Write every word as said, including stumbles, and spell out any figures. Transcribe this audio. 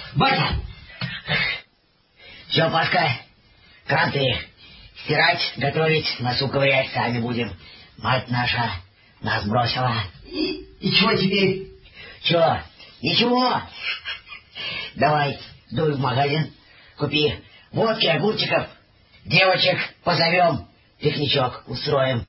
Батя! Все, Пашка, кранты стирать, готовить, носу ковырять сами будем. Мать наша нас бросила. И, и чего теперь? Че? Ничего. Давай, дуй в магазин, купи водки, огурчиков, девочек позовем, пикничок устроим.